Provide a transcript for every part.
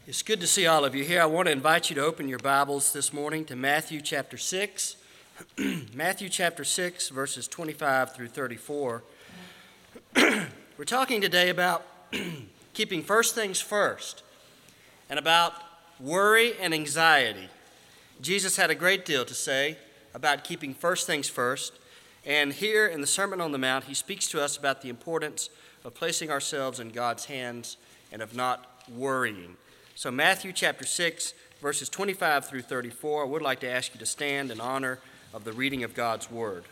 It's good to see all of you here. I want to invite you to open your Bibles this morning to Matthew chapter 6. Matthew chapter 6, verses 25 through 34. We're talking today about keeping first things first and about worry and anxiety. Jesus had a great deal to say about keeping first things first. And here in the Sermon on the Mount, he speaks to us about the importance of placing ourselves in God's hands and of not worrying. So Matthew chapter 6, verses 25 through 34, I would like to ask you to stand in honor of the reading of God's word.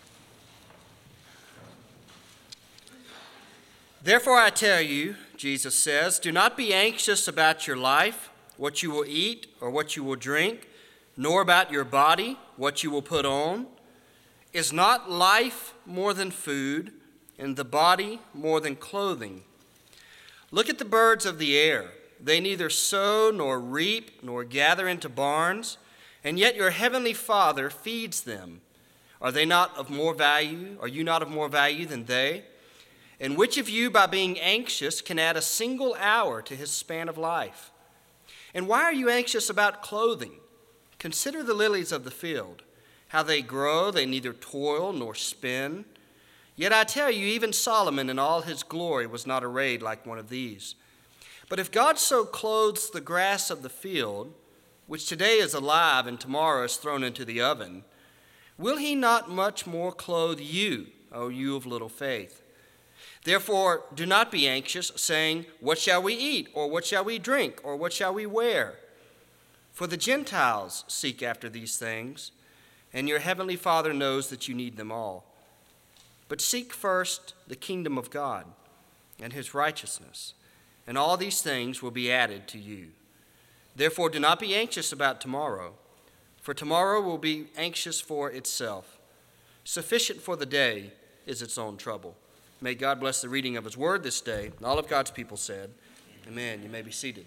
Therefore I tell you, Jesus says, do not be anxious about your life, what you will eat or what you will drink, nor about your body, what you will put on. Is not life more than food, and the body more than clothing? Look at the birds of the air. They neither sow nor reap nor gather into barns, and yet your heavenly Father feeds them. Are they not of more value? Are you not of more value than they? And which of you, by being anxious, can add a single hour to his span of life? And why are you anxious about clothing? Consider the lilies of the field, how they grow, they neither toil nor spin. Yet I tell you, even Solomon in all his glory was not arrayed like one of these. But if God so clothes the grass of the field, which today is alive and tomorrow is thrown into the oven, will he not much more clothe you, O you of little faith? Therefore, do not be anxious, saying, what shall we eat, or what shall we drink, or what shall we wear? For the Gentiles seek after these things, and your heavenly Father knows that you need them all. But seek first the kingdom of God and his righteousness, and all these things will be added to you. Therefore, do not be anxious about tomorrow, for tomorrow will be anxious for itself. Sufficient for the day is its own trouble. May God bless the reading of his word this day. And all of God's people said, amen. You may be seated.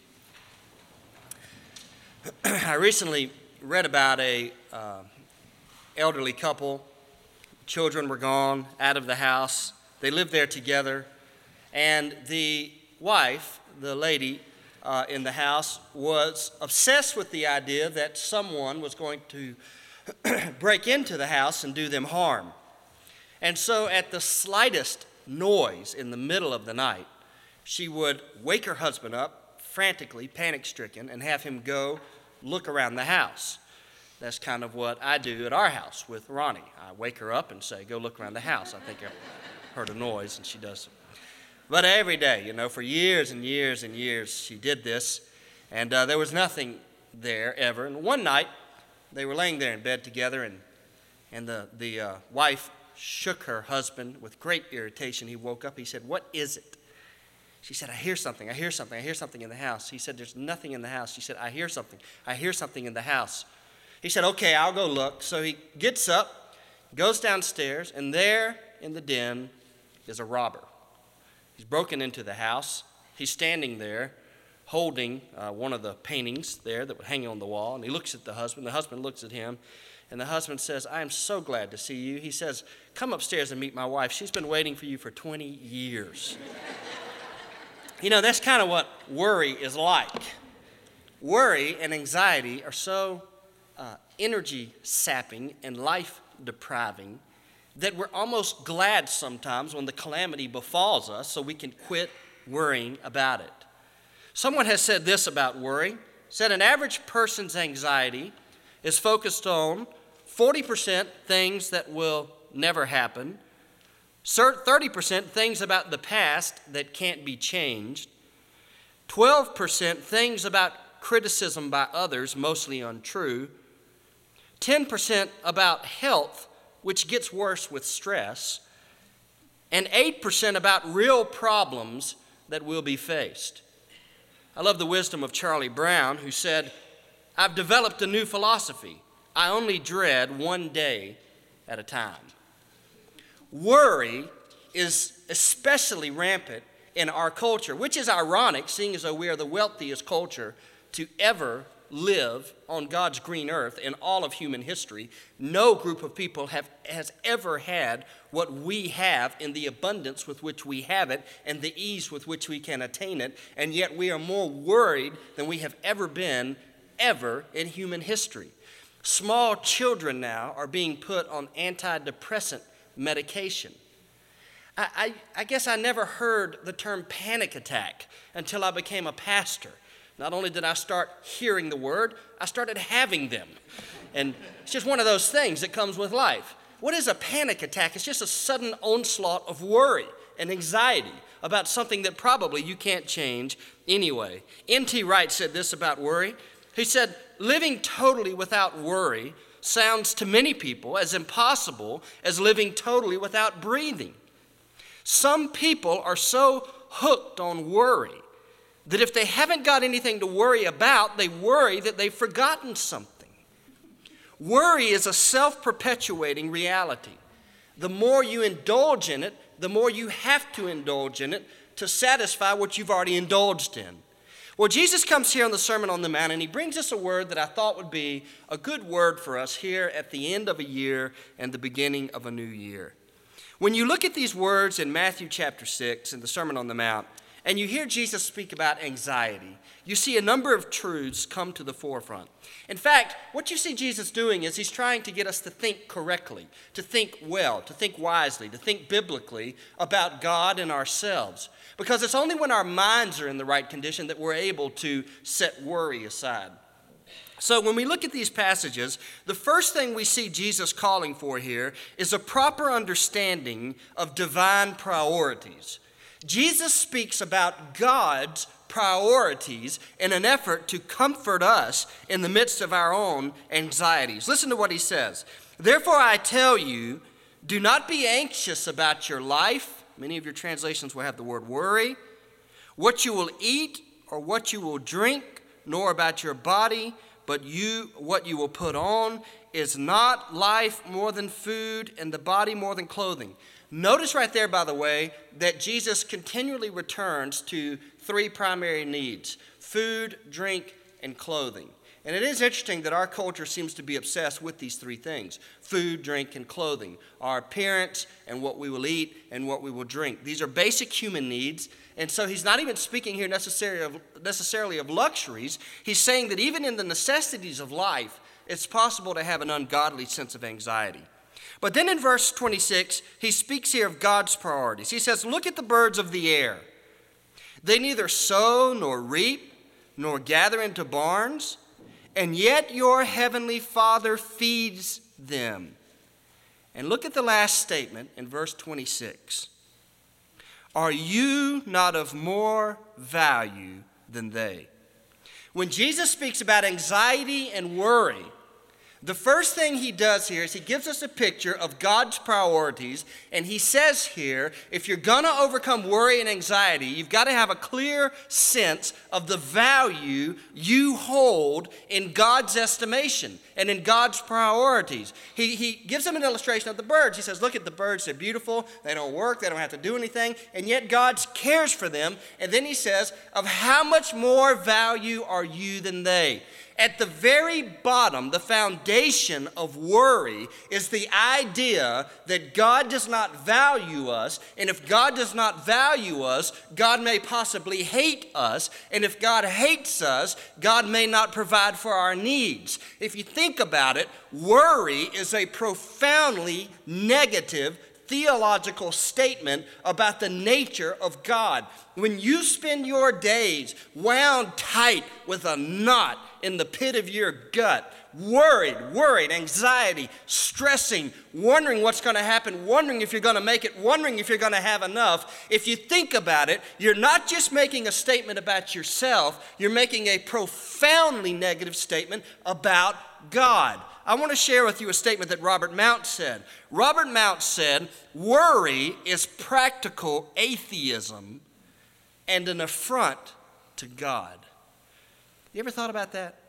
I recently read about a elderly couple. Children were gone, out of the house. They lived there together, and the wife, the lady in the house, was obsessed with the idea that someone was going to break into the house and do them harm. And so at the slightest noise in the middle of the night, she would wake her husband up, frantically, panic-stricken, and have him go look around the house. That's kind of what I do at our house with Ronnie. I wake her up and say, go look around the house. I think I heard a noise, and she does. But every day, for years and years and years, she did this, and there was nothing there ever. And one night, they were laying there in bed together, and the wife shook her husband with great irritation. He woke up. He said, what is it? She said, I hear something in the house. He said, there's nothing in the house. She said, I hear something in the house. He said, okay, I'll go look. So he gets up, goes downstairs, and there in the den is a robber. He's broken into the house. He's standing there holding one of the paintings there that was hanging on the wall, and he looks at the husband. The husband looks at him, and the husband says, I am so glad to see you. He says, come upstairs and meet my wife. She's been waiting for you for 20 years. That's kind of what worry is like. Worry and anxiety are so energy sapping and life depriving that we're almost glad sometimes when the calamity befalls us so we can quit worrying about it. Someone has said this about worry, said an average person's anxiety is focused on 40% things that will never happen, 30% things about the past that can't be changed, 12% things about criticism by others, mostly untrue, 10% about health, which gets worse with stress, and 8% about real problems that will be faced. I love the wisdom of Charlie Brown, who said, I've developed a new philosophy. I only dread one day at a time. Worry is especially rampant in our culture, which is ironic, seeing as though we are the wealthiest culture to ever live on God's green earth in all of human history, no group of people has ever had what we have in the abundance with which we have it and the ease with which we can attain it, and yet we are more worried than we have ever been ever in human history. Small children now are being put on antidepressant medication. I guess I never heard the term panic attack until I became a pastor. Not only did I start hearing the word, I started having them. And it's just one of those things that comes with life. What is a panic attack? It's just a sudden onslaught of worry and anxiety about something that probably you can't change anyway. N.T. Wright said this about worry. He said, living totally without worry sounds to many people as impossible as living totally without breathing. Some people are so hooked on worry that if they haven't got anything to worry about, they worry that they've forgotten something. Worry is a self-perpetuating reality. The more you indulge in it, the more you have to indulge in it to satisfy what you've already indulged in. Well, Jesus comes here on the Sermon on the Mount, and he brings us a word that I thought would be a good word for us here at the end of a year and the beginning of a new year. When you look at these words in Matthew chapter 6 in the Sermon on the Mount, and you hear Jesus speak about anxiety, you see a number of truths come to the forefront. In fact, what you see Jesus doing is he's trying to get us to think correctly, to think well, to think wisely, to think biblically about God and ourselves. Because it's only when our minds are in the right condition that we're able to set worry aside. So when we look at these passages, the first thing we see Jesus calling for here is a proper understanding of divine priorities. Jesus speaks about God's priorities in an effort to comfort us in the midst of our own anxieties. Listen to what he says. Therefore I tell you, do not be anxious about your life. Many of your translations will have the word worry. What you will eat or what you will drink, nor about your body, but what you will put on. Is not life more than food and the body more than clothing? Notice right there, by the way, that Jesus continually returns to three primary needs: food, drink, and clothing. And it is interesting that our culture seems to be obsessed with these three things: food, drink, and clothing. Our appearance and what we will eat and what we will drink. These are basic human needs. And so he's not even speaking here necessarily of luxuries. He's saying that even in the necessities of life, it's possible to have an ungodly sense of anxiety. But then in verse 26, he speaks here of God's priorities. He says, look at the birds of the air. They neither sow nor reap nor gather into barns, and yet your heavenly Father feeds them. And look at the last statement in verse 26. Are you not of more value than they? When Jesus speaks about anxiety and worry, the first thing he does here is he gives us a picture of God's priorities, and he says here, if you're going to overcome worry and anxiety, you've got to have a clear sense of the value you hold in God's estimation and in God's priorities. He gives them an illustration of the birds. He says, look at the birds, they're beautiful, they don't work, they don't have to do anything, and yet God cares for them. And then he says, of how much more value are you than they? At the very bottom, the foundation of worry is the idea that God does not value us, and if God does not value us, God may possibly hate us, and if God hates us, God may not provide for our needs. If you think about it, worry is a profoundly negative theological statement about the nature of God. When you spend your days wound tight with a knot in the pit of your gut, worried, anxiety, stressing, wondering what's going to happen, wondering if you're going to make it, wondering if you're going to have enough, if you think about it, you're not just making a statement about yourself, you're making a profoundly negative statement about God. I want to share with you a statement that Robert Mount said. Robert Mount said, worry is practical atheism and an affront to God. You ever thought about that?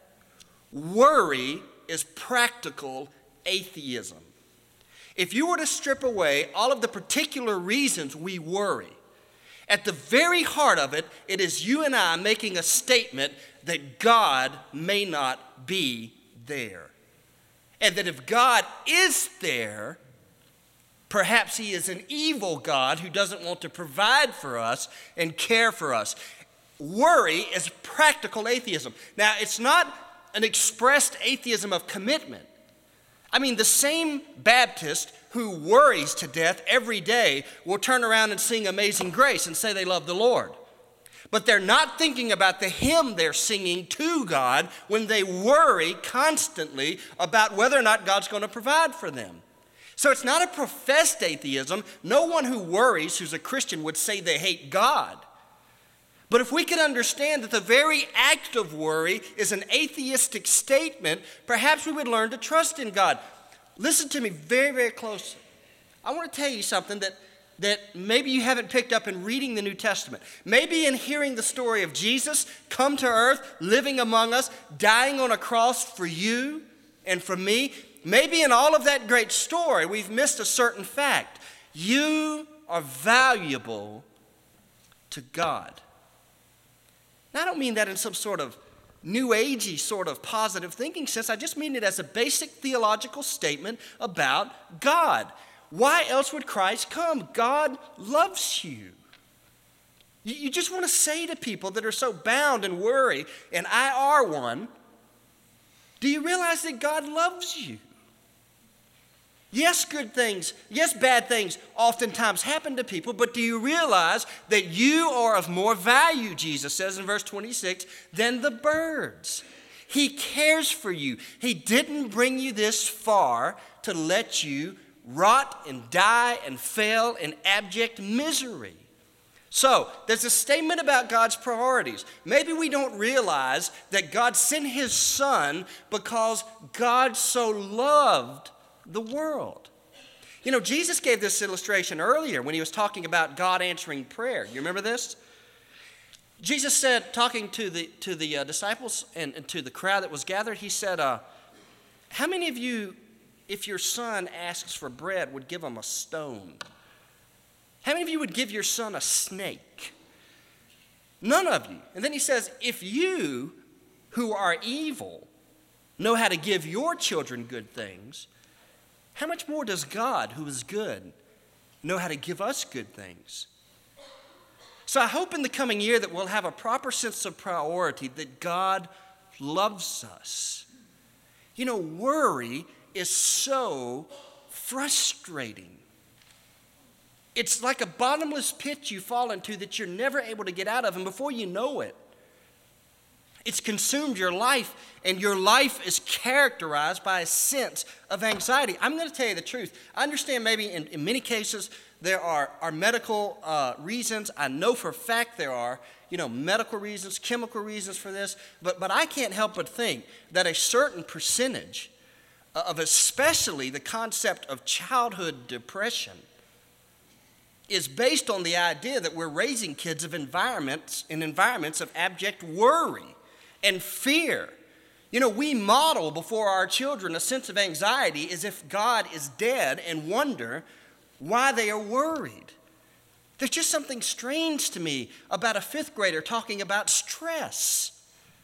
Worry is practical atheism. If you were to strip away all of the particular reasons we worry At the very heart of it, it is you and I making a statement that God may not be there. And that if God is there, perhaps he is an evil God who doesn't want to provide for us and care for us. Worry is practical atheism. Now, it's not an expressed atheism of commitment. I mean, the same Baptist who worries to death every day will turn around and sing Amazing Grace and say they love the Lord. But they're not thinking about the hymn they're singing to God when they worry constantly about whether or not God's going to provide for them. So it's not a professed atheism. No one who worries who's a Christian would say they hate God. But if we could understand that the very act of worry is an atheistic statement, perhaps we would learn to trust in God. Listen to me very, very closely. I want to tell you something that maybe you haven't picked up in reading the New Testament. Maybe in hearing the story of Jesus come to earth, living among us, dying on a cross for you and for me. Maybe in all of that great story, we've missed a certain fact. You are valuable to God. Now, I don't mean that in some sort of new agey sort of positive thinking sense. I just mean it as a basic theological statement about God. Why else would Christ come? God loves you. You just want to say to people that are so bound and worry, and I are one, do you realize that God loves you? Yes, good things, yes, bad things oftentimes happen to people, but do you realize that you are of more value, Jesus says in verse 26, than the birds? He cares for you. He didn't bring you this far to let you rot and die and fail in abject misery. So, there's a statement about God's priorities. Maybe we don't realize that God sent his son because God so loved the world. You know, Jesus gave this illustration earlier when he was talking about God answering prayer. You remember this? Jesus said, talking to the disciples and to the crowd that was gathered, he said, how many of you, if your son asks for bread, would give him a stone? How many of you would give your son a snake? None of you. And then he says, if you who are evil know how to give your children good things, how much more does God, who is good, know how to give us good things? So I hope in the coming year that we'll have a proper sense of priority, that God loves us. You know, worry is so frustrating. It's like a bottomless pit you fall into that you're never able to get out of, and before you know it, it's consumed your life, and your life is characterized by a sense of anxiety. I'm going to tell you the truth. I understand maybe in many cases there are medical reasons. I know for a fact there are, medical reasons, chemical reasons for this. But I can't help but think that a certain percentage of especially the concept of childhood depression is based on the idea that we're raising kids in environments of abject worry and fear. We model before our children a sense of anxiety as if God is dead and wonder why they are worried. There's just something strange to me about a fifth grader talking about stress.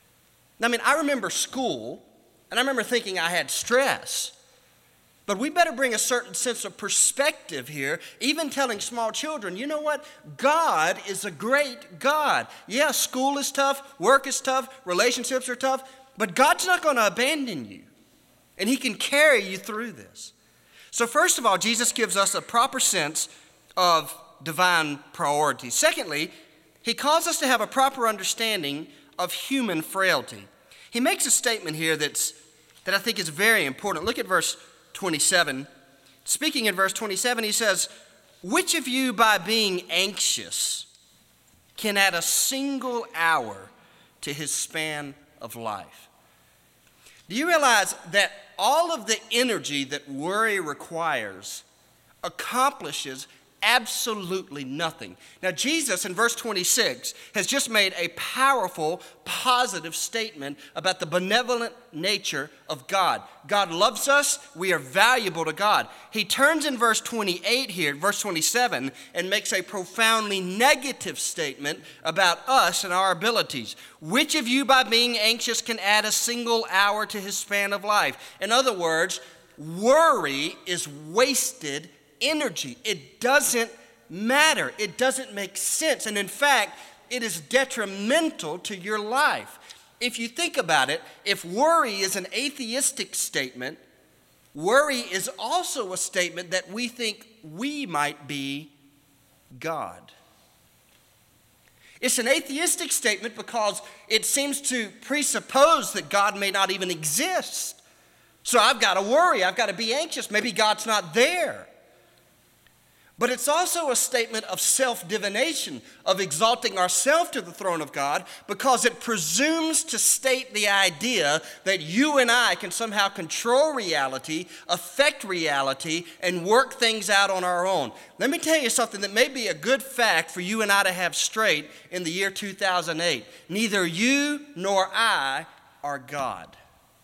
I remember school, and I remember thinking I had stress. But we better bring a certain sense of perspective here, even telling small children, you know what? God is a great God. Yeah, school is tough, work is tough, relationships are tough, but God's not going to abandon you, and he can carry you through this. So first of all, Jesus gives us a proper sense of divine priority. Secondly, he calls us to have a proper understanding of human frailty. He makes a statement here that I think is very important. Look at verse 27. Speaking in verse 27, he says, which of you by being anxious can add a single hour to his span of life? Do you realize that all of the energy that worry requires accomplishes absolutely nothing. Now, Jesus in verse 26 has just made a powerful, positive statement about the benevolent nature of God. God loves us. We are valuable to God. He turns in verse 28 here, verse 27, and makes a profoundly negative statement about us and our abilities. Which of you, by being anxious, can add a single hour to his span of life? In other words, worry is wasted energy. It doesn't matter. It doesn't make sense. And in fact, it is detrimental to your life. If you think about it, if worry is an atheistic statement, worry is also a statement that we think we might be God. It's an atheistic statement because it seems to presuppose that God may not even exist. So I've got to worry. I've got to be anxious. Maybe God's not there. But it's also a statement of self-divination, of exalting ourselves to the throne of God, because it presumes to state the idea that you and I can somehow control reality, affect reality, and work things out on our own. Let me tell you something that may be a good fact for you and I to have straight in the year 2008. Neither you nor I are God.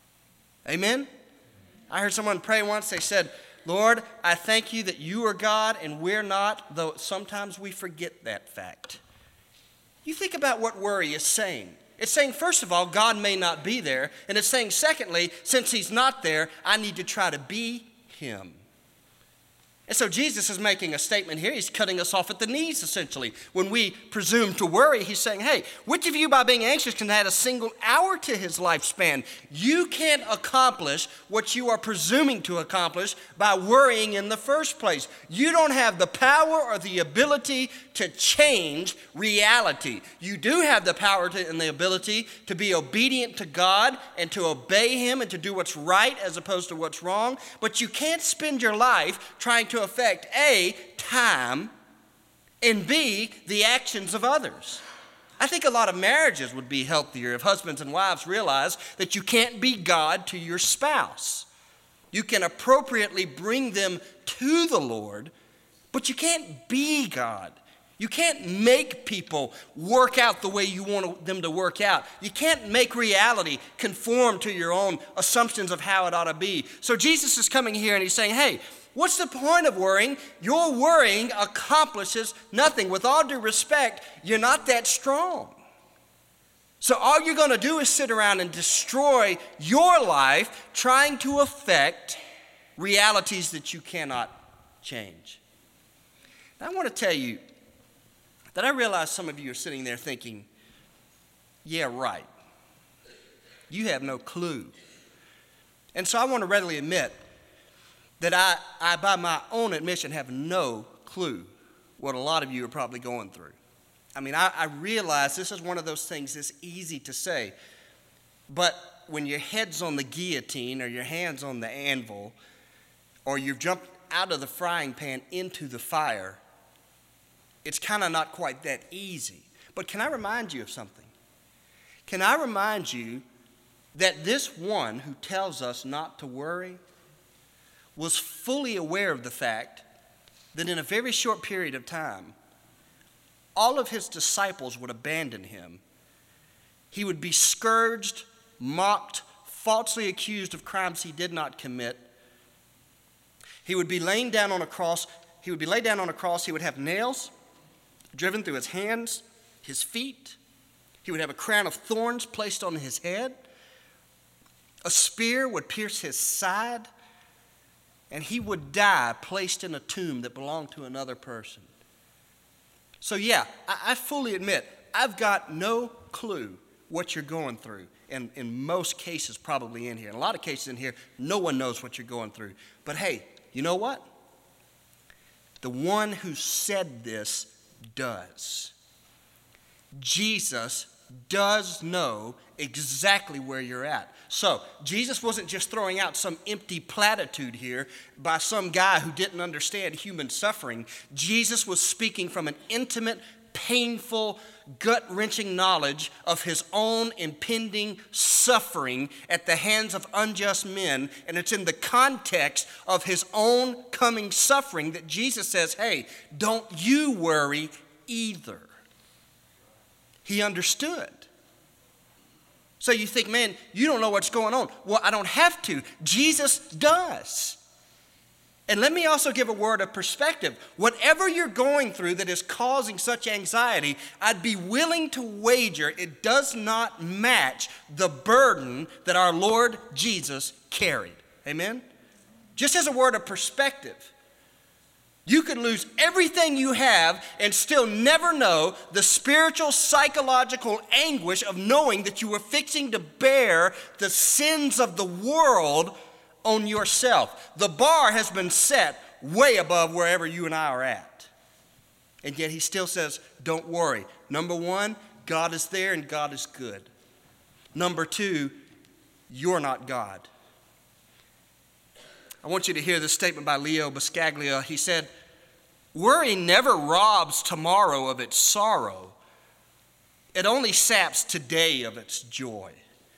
Amen? I heard someone pray once. They said, Lord, I thank you that you are God and we're not, though sometimes we forget that fact. You think about what worry is saying. It's saying, first of all, God may not be there. And it's saying, secondly, since he's not there, I need to try to be him. And so Jesus is making a statement here. He's cutting us off at the knees, essentially. When we presume to worry, he's saying, hey, which of you by being anxious can add a single hour to his lifespan? You can't accomplish what you are presuming to accomplish by worrying in the first place. You don't have the power or the ability to change reality. You do have the power and the ability to be obedient to God and to obey him and to do what's right as opposed to what's wrong. But you can't spend your life trying to affect A, time, and B, the actions of others. I think a lot of marriages would be healthier if husbands and wives realize that you can't be God to your spouse. You can appropriately bring them to the Lord, but you can't be God. You can't make people work out the way you want them to work out. You can't make reality conform to your own assumptions of how it ought to be. So Jesus is coming here and he's saying, hey, what's the point of worrying? Your worrying accomplishes nothing. With all due respect, you're not that strong. So all you're going to do is sit around and destroy your life trying to affect realities that you cannot change. Now, I want to tell you that I realize some of you are sitting there thinking, yeah, right. You have no clue. And so I want to readily admit that I, by my own admission, have no clue what a lot of you are probably going through. I mean, I realize this is one of those things that's easy to say, but when your head's on the guillotine or your hand's on the anvil, or you've jumped out of the frying pan into the fire, it's kind of not quite that easy. But can I remind you of something? Can I remind you that this one who tells us not to worry was fully aware of the fact that in a very short period of time, all of his disciples would abandon him. He would be scourged, mocked, falsely accused of crimes he did not commit. He would be laid down on a cross. He would have nails driven through his hands, his feet. He would have a crown of thorns placed on his head. A spear would pierce his side. And he would die placed in a tomb that belonged to another person. So yeah, I fully admit, I've got no clue what you're going through. And in most cases, probably in here. In a lot of cases in here, no one knows what you're going through. But hey, you know what? The one who said this does. Jesus does know exactly where you're at. So, Jesus wasn't just throwing out some empty platitude here by some guy who didn't understand human suffering. Jesus was speaking from an intimate, painful, gut-wrenching knowledge of his own impending suffering at the hands of unjust men, and it's in the context of his own coming suffering that Jesus says, hey, don't you worry either. He understood. So you think, man, you don't know what's going on. Well, I don't have to. Jesus does. And let me also give a word of perspective. Whatever you're going through that is causing such anxiety, I'd be willing to wager it does not match the burden that our Lord Jesus carried. Amen? Just as a word of perspective, you could lose everything you have and still never know the spiritual, psychological anguish of knowing that you were fixing to bear the sins of the world on yourself. The bar has been set way above wherever you and I are at. And yet he still says, don't worry. Number one, God is there and God is good. Number two, you're not God. I want you to hear this statement by Leo Buscaglia. He said, worry never robs tomorrow of its sorrow. It only saps today of its joy.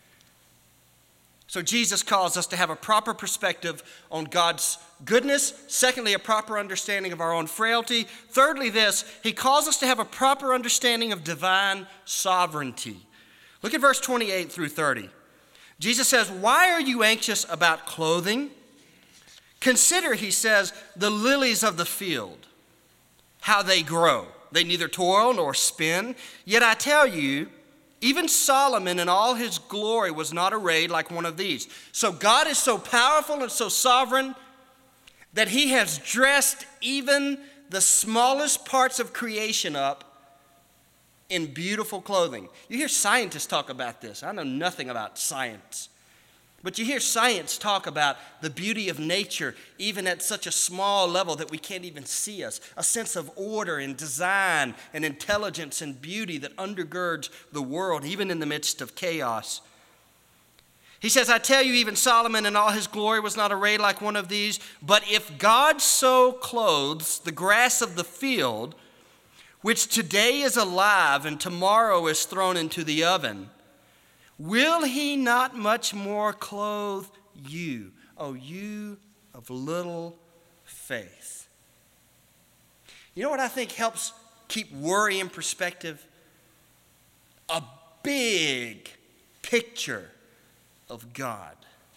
So Jesus calls us to have a proper perspective on God's goodness. Secondly, a proper understanding of our own frailty. Thirdly, he calls us to have a proper understanding of divine sovereignty. Look at verse 28 through 30. Jesus says, why are you anxious about clothing? Consider, he says, the lilies of the field, how they grow. They neither toil nor spin. Yet I tell you, even Solomon in all his glory was not arrayed like one of these. So God is so powerful and so sovereign that he has dressed even the smallest parts of creation up in beautiful clothing. You hear scientists talk about this. I know nothing about science. But you hear science talk about the beauty of nature, even at such a small level that we can't even see us. A sense of order and design and intelligence and beauty that undergirds the world, even in the midst of chaos. He says, I tell you, even Solomon in all his glory was not arrayed like one of these. But if God so clothes the grass of the field, which today is alive and tomorrow is thrown into the oven, will he not much more clothe you, O you of little faith? You know what I think helps keep worry in perspective? A big picture of God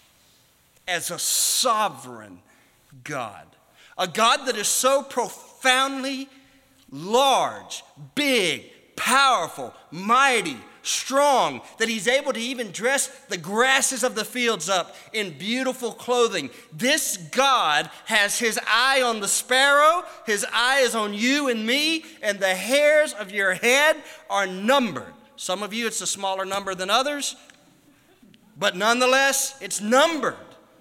as a sovereign God. A God that is so profoundly large, big, powerful, mighty, strong, that he's able to even dress the grasses of the fields up in beautiful clothing. This God has his eye on the sparrow, his eye is on you and me, and the hairs of your head are numbered. Some of you, it's a smaller number than others, but nonetheless, it's numbered.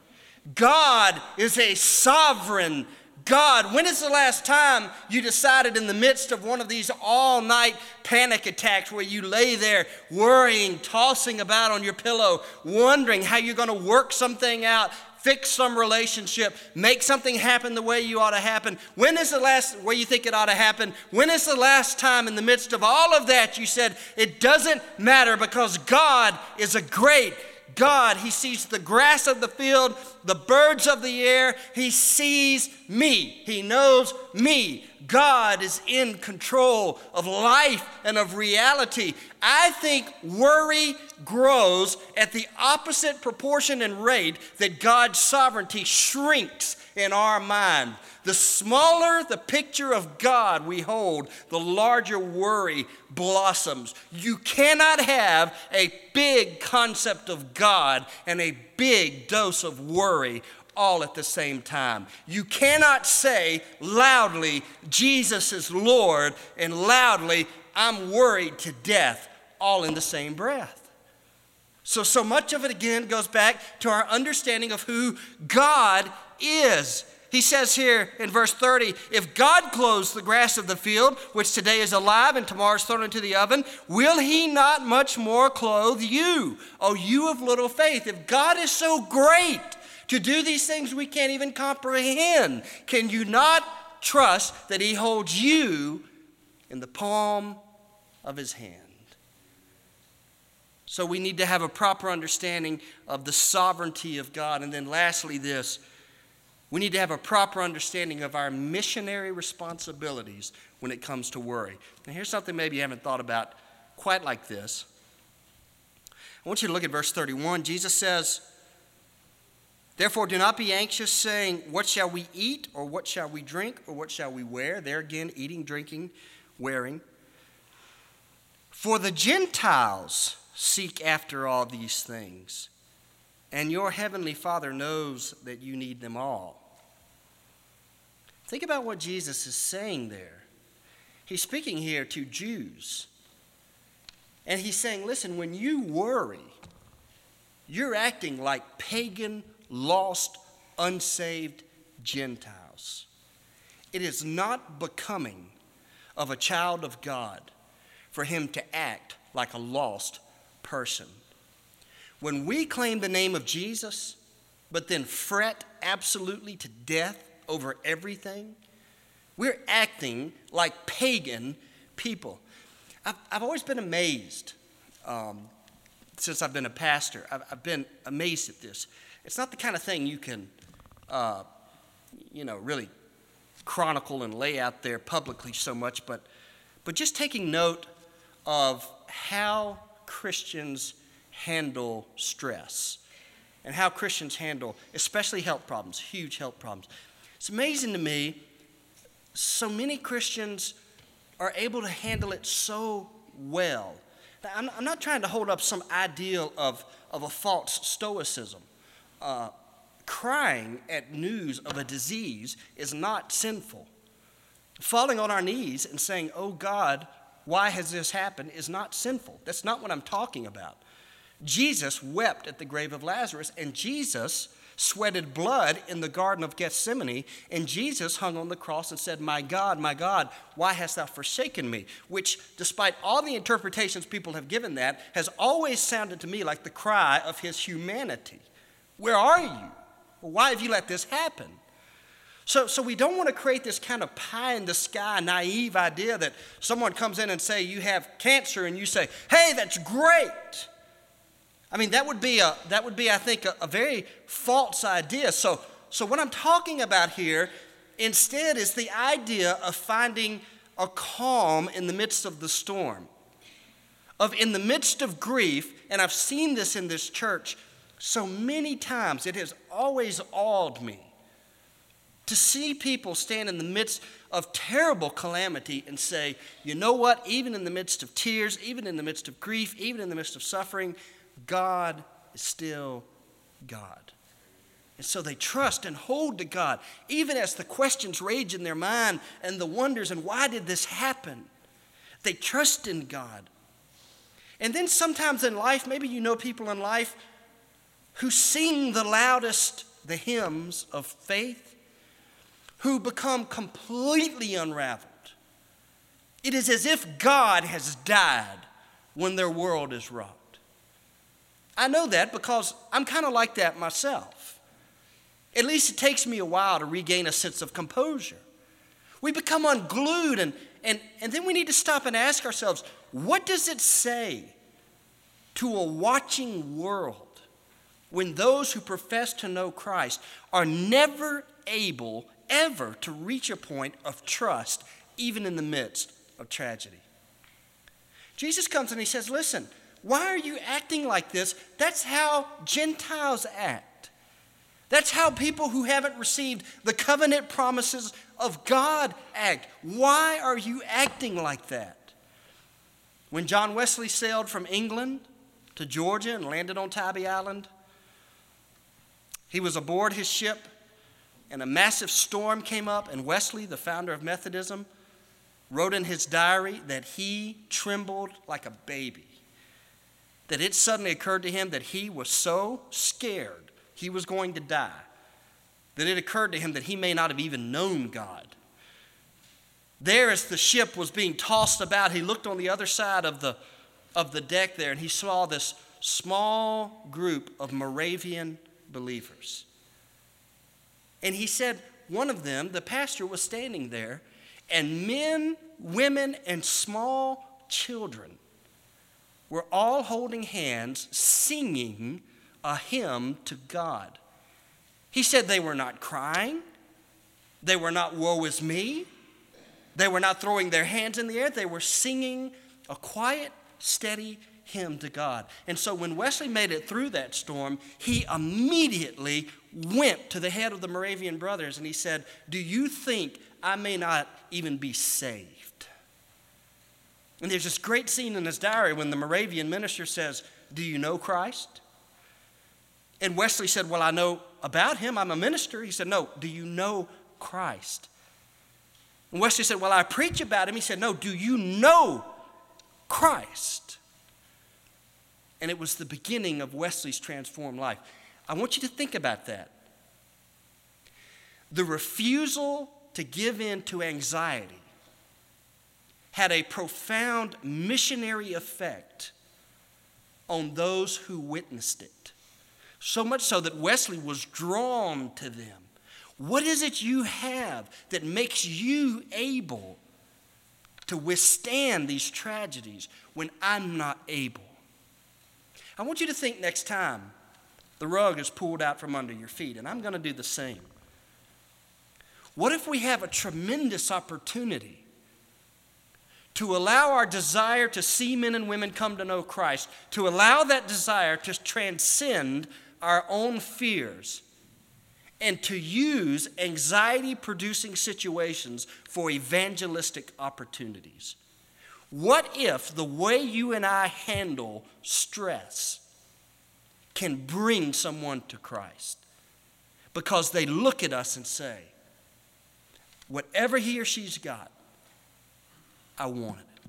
God is a sovereign God. When is the last time you decided in the midst of one of these all-night panic attacks where you lay there worrying, tossing about on your pillow, wondering how you're going to work something out, fix some relationship, make something happen the way you ought to happen? When is the last way you think it ought to happen? When is the last time in the midst of all of that you said, it doesn't matter because God is a great God? He sees the grass of the field, the birds of the air. He sees me. He knows me. God is in control of life and of reality. I think worry grows at the opposite proportion and rate that God's sovereignty shrinks in our mind. The smaller the picture of God we hold, the larger worry blossoms. You cannot have a big concept of God and a big dose of worry all at the same time. You cannot say loudly, Jesus is Lord, and loudly, I'm worried to death, all in the same breath. So much of it again goes back to our understanding of who God is. He says here in verse 30, if God clothes the grass of the field, which today is alive and tomorrow is thrown into the oven, will he not much more clothe you, O you of little faith? If God is so great to do these things we can't even comprehend, can you not trust that he holds you in the palm of his hand. So we need to have a proper understanding of the sovereignty of God. And then lastly, this, we need to have a proper understanding of our missionary responsibilities when it comes to worry. Now here's something maybe you haven't thought about quite like this. I want you to look at verse 31. Jesus says, "Therefore do not be anxious, saying, what shall we eat, or what shall we drink, or what shall we wear?" There again, eating, drinking, wearing. "For the Gentiles seek after all these things, and your heavenly Father knows that you need them all." Think about what Jesus is saying there. He's speaking here to Jews. And he's saying, listen, when you worry, you're acting like pagan, lost, unsaved Gentiles. It is not becoming of a child of God for him to act like a lost person. When we claim the name of Jesus, but then fret absolutely to death over everything, we're acting like pagan people. I've always been amazed since I've been a pastor. I've been amazed at this. It's not the kind of thing you can, really chronicle and lay out there publicly so much, but just taking note of how Christians handle stress and how Christians handle especially health problems, huge health problems. It's amazing to me, so many Christians are able to handle it so well. Now, I'm not trying to hold up some ideal of a false stoicism. Crying at news of a disease is not sinful. Falling on our knees and saying, "Oh God, why has this happened?" is not sinful. That's not what I'm talking about. Jesus wept at the grave of Lazarus, and Jesus sweated blood in the Garden of Gethsemane, and Jesus hung on the cross and said, my God, why hast thou forsaken me?" Which, despite all the interpretations people have given that, has always sounded to me like the cry of his humanity. Where are you? Why have you let this happen? So we don't want to create this kind of pie-in-the-sky, naive idea that someone comes in and say, you have cancer, and you say, hey, that's great. I mean, that would be, I think, a very false idea. So what I'm talking about here instead is the idea of finding a calm in the midst of the storm, of in the midst of grief, and I've seen this in this church so many times. It has always awed me to see people stand in the midst of terrible calamity and say, you know what, even in the midst of tears, even in the midst of grief, even in the midst of suffering, God is still God. And so they trust and hold to God, even as the questions rage in their mind and the wonders, and why did this happen? They trust in God. And then sometimes in life, maybe you know people in life who sing the loudest the hymns of faith, who become completely unraveled. It is as if God has died when their world is rocked. I know that because I'm kind of like that myself. At least it takes me a while to regain a sense of composure. We become unglued, and then we need to stop and ask ourselves, what does it say to a watching world when those who profess to know Christ are never able ever to reach a point of trust, even in the midst of tragedy? Jesus comes and he says, listen, why are you acting like this? That's how Gentiles act. That's how people who haven't received the covenant promises of God act. Why are you acting like that? When John Wesley sailed from England to Georgia and landed on Tybee Island, he was aboard his ship, and a massive storm came up, and Wesley, the founder of Methodism, wrote in his diary that he trembled like a baby. That it suddenly occurred to him that he was so scared he was going to die, that it occurred to him that he may not have even known God. There, as the ship was being tossed about, he looked on the other side of the deck there, and he saw this small group of Moravian believers. And he said one of them, the pastor, was standing there, and men women, and small children were all holding hands, singing a hymn to God. He said they were not crying. They were not woe is me. They were not throwing their hands in the air. They were singing a quiet, steady hymn to God. And so when Wesley made it through that storm, he immediately went to the head of the Moravian brothers and he said, "Do you think I may not even be saved?" And there's this great scene in his diary when the Moravian minister says, "Do you know Christ?" And Wesley said, "Well, I know about him. I'm a minister." He said, "No, do you know Christ?" And Wesley said, "Well, I preach about him." He said, "No, do you know Christ?" And it was the beginning of Wesley's transformed life. I want you to think about that. The refusal to give in to anxiety had a profound missionary effect on those who witnessed it. So much so that Wesley was drawn to them. What is it you have that makes you able to withstand these tragedies when I'm not able? I want you to think next time the rug is pulled out from under your feet, and I'm going to do the same. What if we have a tremendous opportunity to allow our desire to see men and women come to know Christ, to allow that desire to transcend our own fears, and to use anxiety-producing situations for evangelistic opportunities? What if the way you and I handle stress can bring someone to Christ? Because they look at us and say, whatever he or she's got, I want it.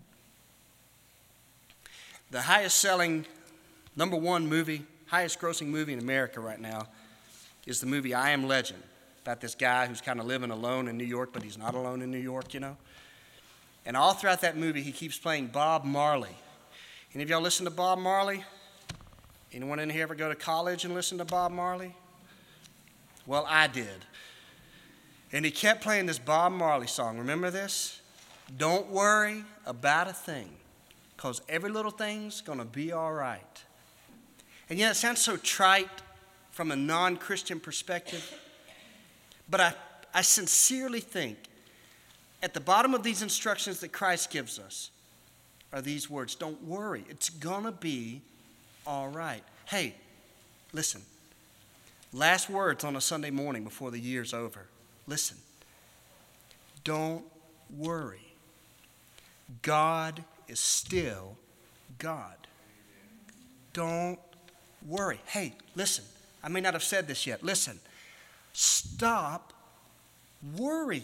The highest selling, number one movie, highest grossing movie in America right now is the movie I Am Legend, about this guy who's kind of living alone in New York, but he's not alone in New York, you know. And all throughout that movie, he keeps playing Bob Marley. Any of y'all listen to Bob Marley? Anyone in here ever go to college and listen to Bob Marley? Well, I did. And he kept playing this Bob Marley song. Remember this? Don't worry about a thing, because every little thing's going to be all right. And yet it sounds so trite from a non-Christian perspective, but I sincerely think at the bottom of these instructions that Christ gives us are these words: don't worry, it's going to be all right. Hey, listen, last words on a Sunday morning before the year's over. Listen, don't worry. God is still God. Don't worry. Hey, listen, I may not have said this yet. Listen, stop worrying.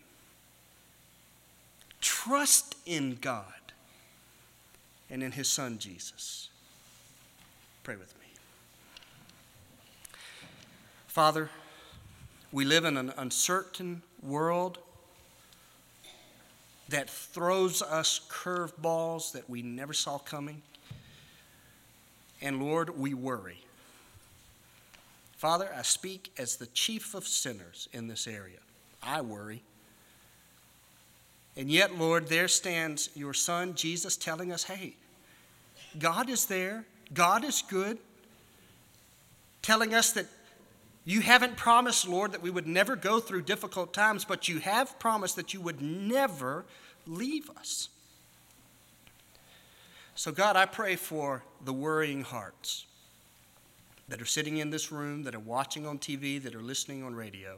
Trust in God and in his Son, Jesus. Pray with me. Father, we live in an uncertain world that throws us curveballs that we never saw coming. And Lord, we worry. Father, I speak as the chief of sinners in this area. I worry. And yet, Lord, there stands your Son, Jesus, telling us, hey, God is there. God is good. Telling us that you haven't promised, Lord, that we would never go through difficult times, but you have promised that you would never leave us. So, God, I pray for the worrying hearts that are sitting in this room, that are watching on TV, that are listening on radio.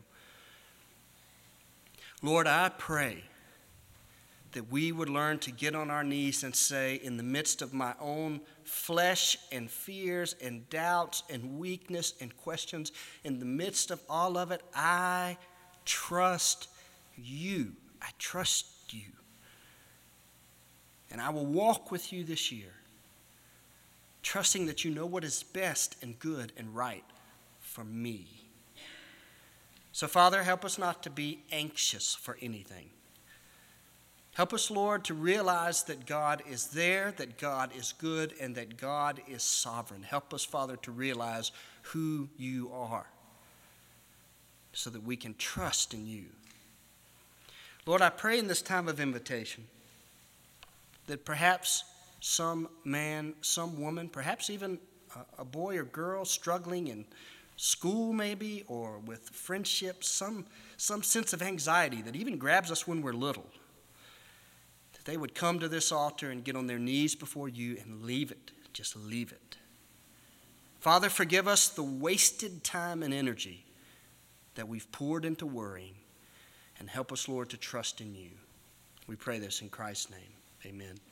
Lord, I pray that we would learn to get on our knees and say, in the midst of my own flesh and fears and doubts and weakness and questions, in the midst of all of it, I trust you. I trust you. And I will walk with you this year, trusting that you know what is best and good and right for me. So, Father, help us not to be anxious for anything. Help us, Lord, to realize that God is there, that God is good, and that God is sovereign. Help us, Father, to realize who you are so that we can trust in you. Lord, I pray in this time of invitation that perhaps some man, some woman, perhaps even a boy or girl struggling in school maybe, or with friendships, some sense of anxiety that even grabs us when we're little, that they would come to this altar and get on their knees before you and leave it, just leave it. Father, forgive us the wasted time and energy that we've poured into worrying, and help us, Lord, to trust in you. We pray this in Christ's name. Amen.